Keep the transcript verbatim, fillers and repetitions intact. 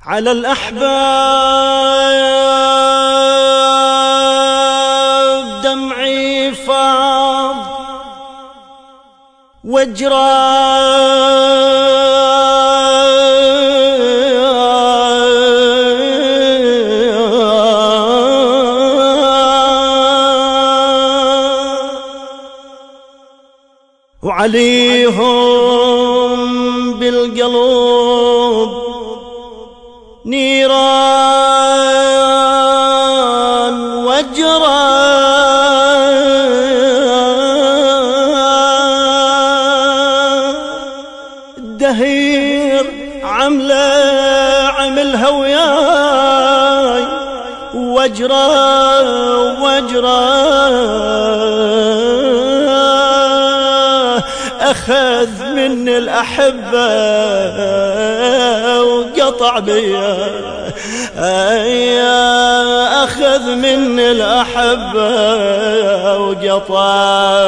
على الأحباب دمعي فاض وجرى وعليهم بالقلوب نيران وجرى الدهير عمله عملها وياي وجرى وجرى أخذ من الأحبة وقطع بيا أخذ من الأحبة وقطع